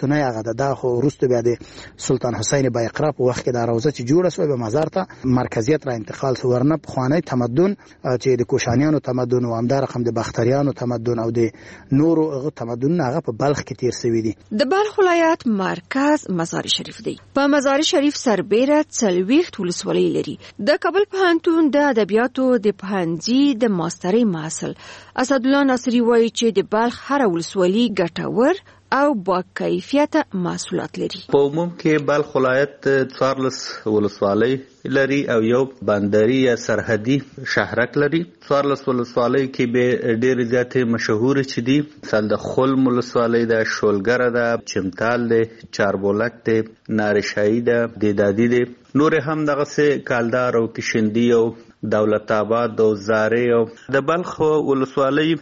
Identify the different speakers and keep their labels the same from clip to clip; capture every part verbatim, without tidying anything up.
Speaker 1: وروستنی هغه د دا خو وروسته بیا د سلطان حسین بایقرا په وخت کې د روضه چې جوړه شوه به مزار ته مرکزیت را انتقال شو، ورنه پخوانی تمدن چې د کوشانیانو تمدن او همدا رقم د بختریانو تمدن او د نورو هغه تمدن هغه په بلخ کې تیر شوی دي.
Speaker 2: د بلخ ولایت مرکز مزار شریف دی. په مزار شریف سربیره څلوېښت ولسوالۍ لري. د کابل پوهنتون د ادبیاتو د پوهنځي د ماسترۍ محصل اسدالله ناصري وایي چې د بلخ هر ولسوالي ګټور او با کیفیت محصولات لري.
Speaker 3: په عموم کې بلخ ولایت څوارلس ولسوالۍ لري او یو بندري یا سرحدي شهرک لري. څوارلس ولسوالۍ کې به ډېر زیاتې مشهور چې دي مثلا د خلم ولسوالۍ ده، شولګره ده، چمتال ده، چاربولک ده، نارشایی ده، دیدادي ده، نور هم دغه سه کالدار او کشندی او دولت آباد او زارې او د بلخ ولسوالۍ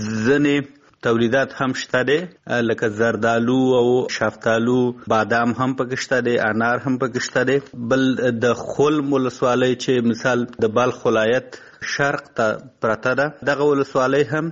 Speaker 3: ځنې تولیدات هم شته دي لکه زردالو او شفتالو، بادام هم پکې شته دي، انار هم پکې شته دي. بل د خلم ولسوالۍ چې مثال د بلخ ولایت شرق ته پرته ده، دغه ولسوالۍ هم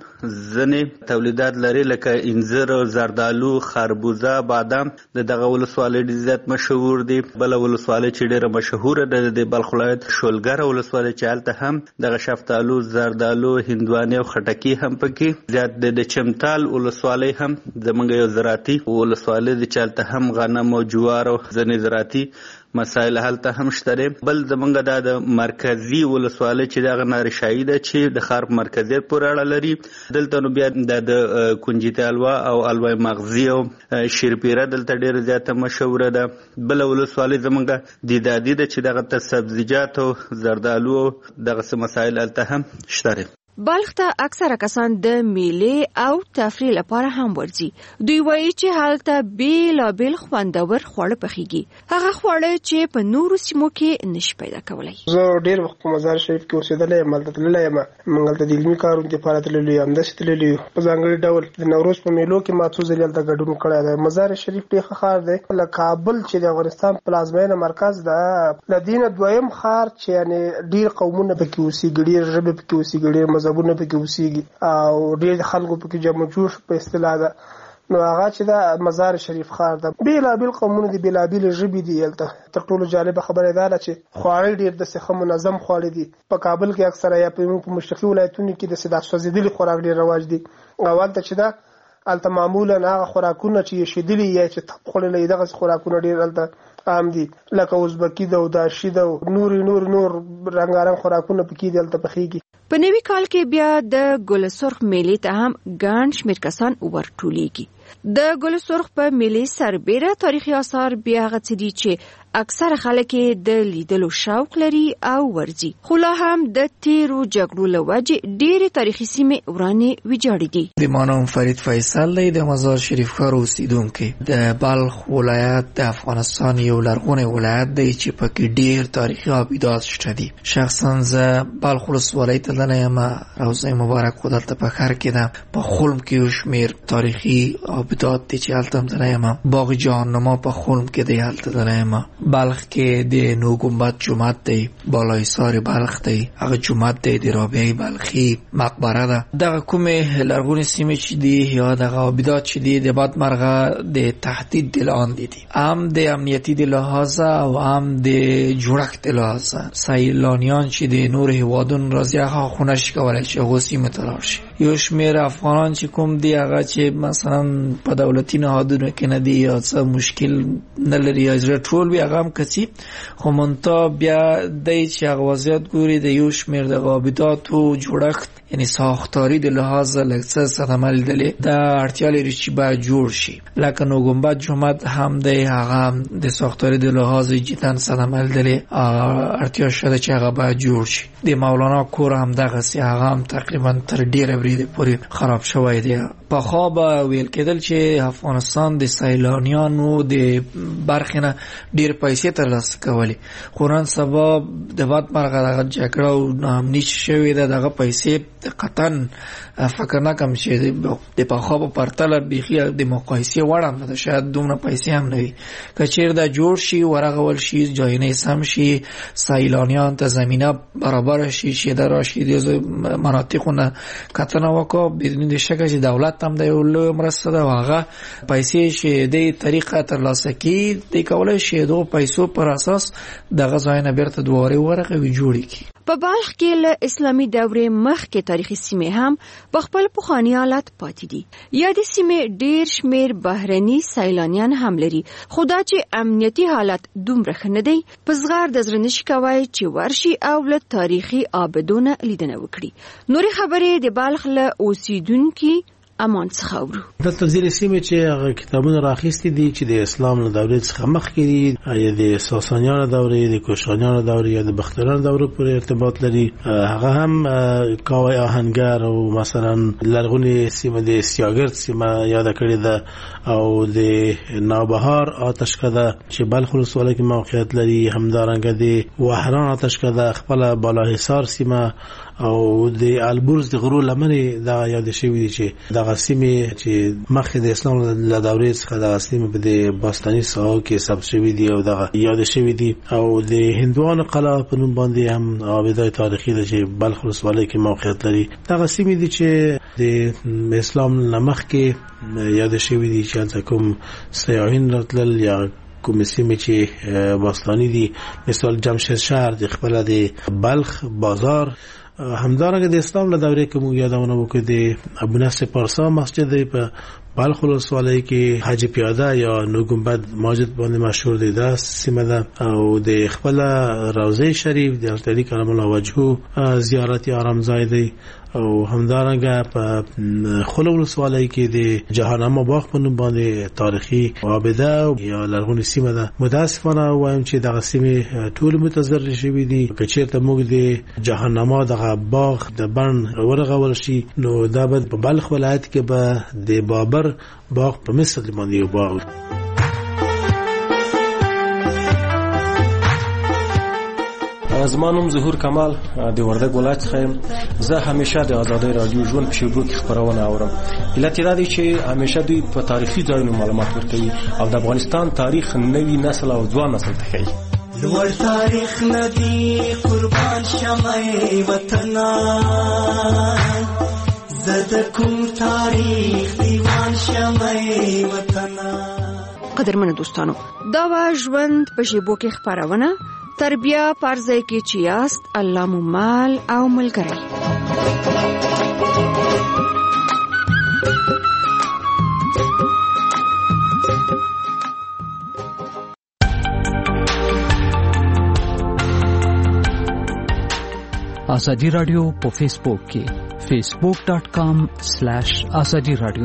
Speaker 3: ځنې تولیدات لري لکه انځر، زردالو، خربوزه، بادام د دغه ولسوالۍ ډېر زیات مشهور دي. بل ولسوالۍ چې ډېره مشهوره ده د بلخ ولایت شولګره ولسوالۍ چې هلته هم دغه شفتالو، زردالو، هندوانې او خټکي هم پکې زیات دي. د چمتال ولسوالۍ هم زمونږ یو زراعتي ولسوالۍ ده چې هلته هم غنم او جوار او ځینې زراعتي مسایل هلته هم شته دي. بل زمونږ دا د مرکزي ولسوالۍ چې دغه نارشایی ده چې د ښار په مرکزیت پورې اړه لري. دلته نو بیا د کنجیتي الوا او الوای مغزي او شیرپیره دلته ډېره زیاته مشهوره ده. بله ولسوالۍ زمونږ دیدادي ده چې دغه ته سبزیجات او زردالو او دغسې مسایل هلته هم شته دي.
Speaker 2: بلخ ته اکثره کسان د میلې او تفریح لپاره هم ورځي. دوی وایي چې هلته بیلابیل خوندور خواړه پخیږي، هغه خواړه چې په نورو سیمو کې نشي پیدا کولی.
Speaker 4: زه ډېر وخت په مزار شریف کې اوسېدلی یم، هلته تللی یم، موږ هلته د علمي کارونو دپاره تللي یو، همداسې تللي یو. په ځانګړي ډول د نوروز په میلو کې ما څو ځلې هلته ګډون کړی دی. مزار شریف ډېر ښه ښار دی. له کابل چې د افغانستان پلازمینه مرکز ده، له دې نه دویم ښار چې یعنې ډېر قومونه پکې اوسېږي، ډېر ژبې پکې اوسېږي، ډېر مذهبونه پکې اوسېږي او ډېر خلکو پکې جمع جوش په اصطلاح ده. نو هغه چې دا مزار شریف ښار ده، بیلابیل قومونه دي، بیلابیل ژبې دي. هلته تر ټولو جالبه خبره دا ده چې خواړه ډېر داسې ښه منظم خواړه دي. په کابل کې اکثره یا په مشرقي ولایتونو کې داسې دا سوځېدلي خوراک ډېر رواج دي، او هلته چې دا هلته معمولا هغه خوراکونه چې شیدلي یا چې تپ خوړلی دغسې خوراکونه ډېر هلته عام دي، لکه ازبکي ده او داشي ده او نور نور نور رنګارنګ خوراکونه پکې دي هلته پخېږي.
Speaker 2: په نوي کال کې بیا د ګل سرخ میلې ته هم ګڼ شمېر کسان ورټولېږي. د ګل سرخ په میلې سربیره تاریخي آثار بیا هغه څه دي چې اکثره خلک د لیدلو شوق لري او ورځي. خو لا هم د تیرو جګړو له وجې ډېرې تاریخي سیمې ورانې ویجاړې دي.
Speaker 5: د ما نوم فرید فیصل دی، د مزار شریف ښار اوسېدونکی. د بلخ ولایت د افغانستان یو لرغونی ولایت دی چې پکې ډېر تاریخي آبدات شته دي. شخصا زه بلخ ولسوالۍ ته تللی یم، روضه مبارک خو دلته په ښار کې ده. په خلم کې یو شمېر تاریخي آبدات دي چې هلته هم تللی یم. باغ جهاننما په خلم کې دی، هلته تللی یم. بلخ کې د نو ګنبد جومات دی، بالای سار بلخ دی، هغه جومات دی د رابعه بلخي، مقبره ده. دغه کومې لرغونې سیمې چې دي یا دغه آبدات چې دي د بدمرغه د تهدید د لاندې دي، هم د امنیتي د لحاظه او هم د جوړښت د لحاظه. سیلانیان چې د نور هیوادونو راځي هغه خو نشي کولی چې هغو سیمو ته لاړ شي. یو شمېر افغانان چې کوم دي هغه چې مثلا په دولتي نهادونو کې نه دي یا څه مشکل نه لري یا زړه ټول وي هغه هم کسي، خو منتها بیا دی چې هغه وضعیت ګوري د یو شمېر د آبداتو جوړښت یعنی ساختاري د لحاظه لږ څه صدمه لیدلې دا اړتیا لري چې باید جوړ شي. لکه نو ګنبد جومات هم دی، هغه د ساختاري د لحاظه جدا صدمه لیدلې، اړتیا شته چې هغه باید جوړ شي. د مولانا کور هم دغسې، هغه هم تقریبا تر ډېره بریده پورې خراب شوی دی. پخوا به ویل کېدل چې افغانستان د سیلانیانو د برخې نه ډېر پیسې ترلاسه کولې، خو نن سبا د بدمرغه دغه جګړه او ناامني چې شوې ده دغه پیسې قطن فکر نه کوم چې د پخوا په پرتله بيخي د مقایسې وړ هم نه شاید دومره پیسې هم نه وي که چیرې دا جوړ شي ورغول شي جاینې سم شي سیلانیان ته زمینه برابر شي چې دا راشي د مناطقونه کتنه وکړو بدون د شک چې دولت هم د یو لوی مرسته ده هغه پیسې چې د طریقه ترلاسه کی د کولای شي د پیسو پر اساس د غزاینه بیرته دواره ورغه وی جوړی کی
Speaker 2: په بلخ کې له اسلامي دورې مخکې تاریخي سیمې هم په خپل پخوانی حالت پاتې دي. یا د سیمې ډیر شمیر بهرني سیلانیان هم لري خو دا چې امنیتي حالت دومره ښه نه دی په زغر د زړه نشي کوي چې ورشي او له تاریخي آبدونه لیدنه وکړي. نورې خبرې د بلخ له اوسیدونکو امان څخه اورو.
Speaker 6: د تنزیل سیمه چې کتابونه راخېستي دي چې د اسلام له دورې څخه مخکې دي یا د ساسانیانو دورې د کوشانیانو دورې یا د بختیانو دورې پورې ارتباط لري هغه هم کاوی آهنګر او مثلا لرغونی سیمه د سیاګرد سیمه یاد کړی ده او د نابهار آتشکده چې بلخ ولسوالۍ کې موقعیت لري همدارنګه د وحران آتشکده خپل بالاحصار سیمه او د البرز د غرو لمنې دا یاد شوی چې د غسیمه چې مخکې د اسلام له دورې څخه د غسیمه په د باستاني ساحو کې ثبت شوی دی او دا یاد شوی دی او د هندوانو قلعه په نوم باندې هم آبادای تاریخي ده چې بلخ ولسوالۍ کې موقعیت لري. دا غسیمه دي چې د اسلام نه مخکې یاد شوی دی چې کوم سیاحین راتلل یا کوم سیمه چې باستاني دي مثال جمشید شهر د خپل د بلخ بازار همدارنګه د اسلام له دورې کې مو یادونه وکړه د ابو نصر پارسا مسجد په بلخ ولسوالۍ کې حاجی پیاده یا نو ګنبد مسجد باندې مشهور دی دا سیمه ده او د خپل روضه شریف د حضرت کرم الله وجهه زیارت آرامځای دی او همدارنګه په خلو ولسوالۍ کې د جهانما باغ په نوم باندې تاریخي آباده یا لرغونې سیمه ده. متاسفانه وایم چې دغه سیمه ټول متضرر شوي دي که چیرته موږ د جهانما دغه باغ د بڼ ورغول شي نو دا به په بلخ ولایت کې به د بابر باغ په مثل باندې یو باغ.
Speaker 7: زما نوم ظهور کمال د وردګ ولایت څخه یم. زه همیشه د آزادۍ رادیو ژوند په شیبو کې خبرونه اورم. علت یې دا دی چې همیشه دوی په تاریخي ځایونو معلومات ورکوي او د افغانستان تاریخ نوي نسل او ځوان نسل ته ښیي.
Speaker 8: لوړ تاریخ ندی قربان شمه وطنا زد کوم تاریخ دیوان شمه وطنا.
Speaker 2: قدرمنو دوستانو دا وا ژوند په شیبو کې خبرونه تربیه پرځای کې چې یاست الله مو مال او ملګری.
Speaker 9: آزادی رادیو په فیسبوک کې facebook dot com slash azadi radio.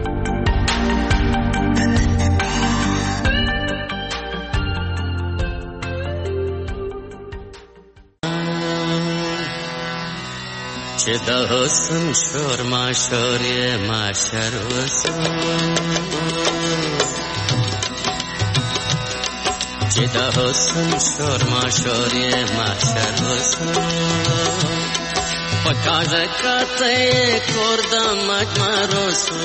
Speaker 10: چې د حسن شور ما شور یې ما شر وسو چې د حسن شور ما شور یې ما شر وسو پکاز کته کور د مجمرو سو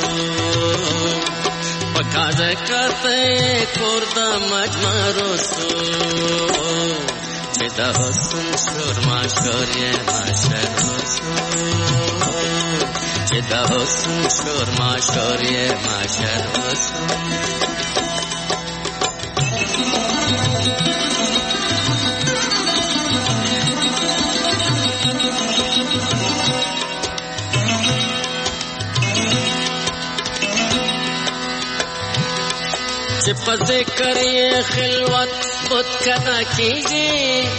Speaker 10: پکاز کته کور د مجمرو سو چې د حسن شور ما شور یې ما شر وسو چې د حسن شور ما شور یې ما شر وسو چې په ذکر یې خلوت بت کدا کیږي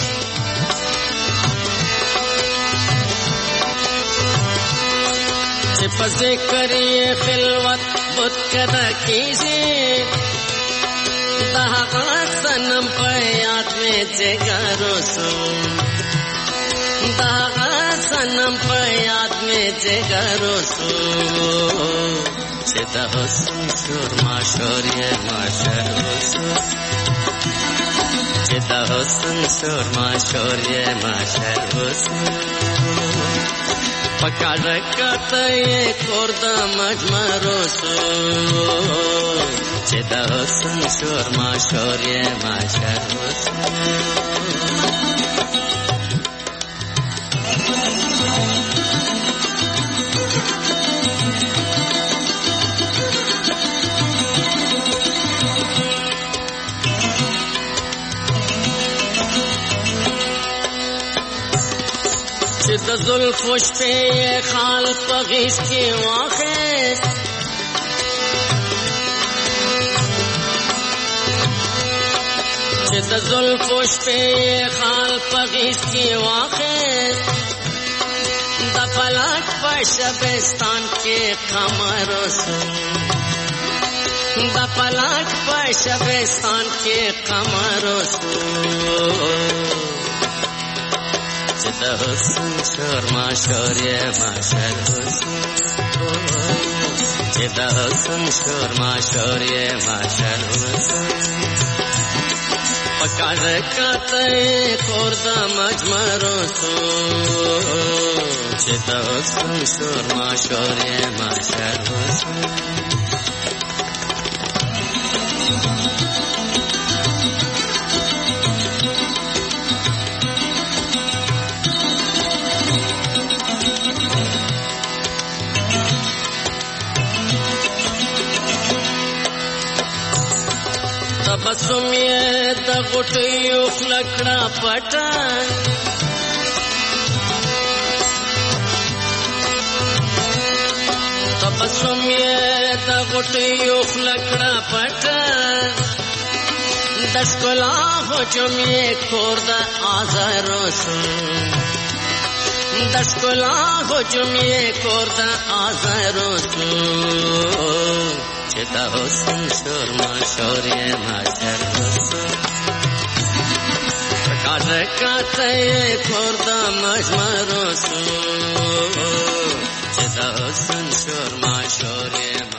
Speaker 10: چې په ذکر یې خلوت بت کدا کیږي دا هغه سنم په یاد مې جګارو سو دا هغه سنم په یاد مې جګارو سو چې د حسن شور ما شور یې ما شر وسو چې د حسن شور ما شور یې ما شر وسو پکاره کته کور د مجمرو سو چې د حسن شور ما شور یې ما شر د زلفو شپې خال په غیږ کې واخیست چې د زلفو شپې خال په غیږ کې واخیست د فلک په شبستان کې قمر سو د فلک په شبستان کې قمر سو چې د حسن شور ما شور یې ما شر حسن چې د حسن شور ما شور یې ما شر حسن پکاره کته کور د مجمرو سو چې د حسن شور ما شور یې ما شر حسن تبسم یې د غټیو خلکړه پټه تبسم یې د غټیو خلکړه پټه د ښکلا هجوم یې کور د آزارو سو د ښکلا هجوم یې کور د آزارو سو چې د حسن شور ما شور یې ما شر حسن پکاره کته کور د مجمرو سو چې د حسن شور ما شور یې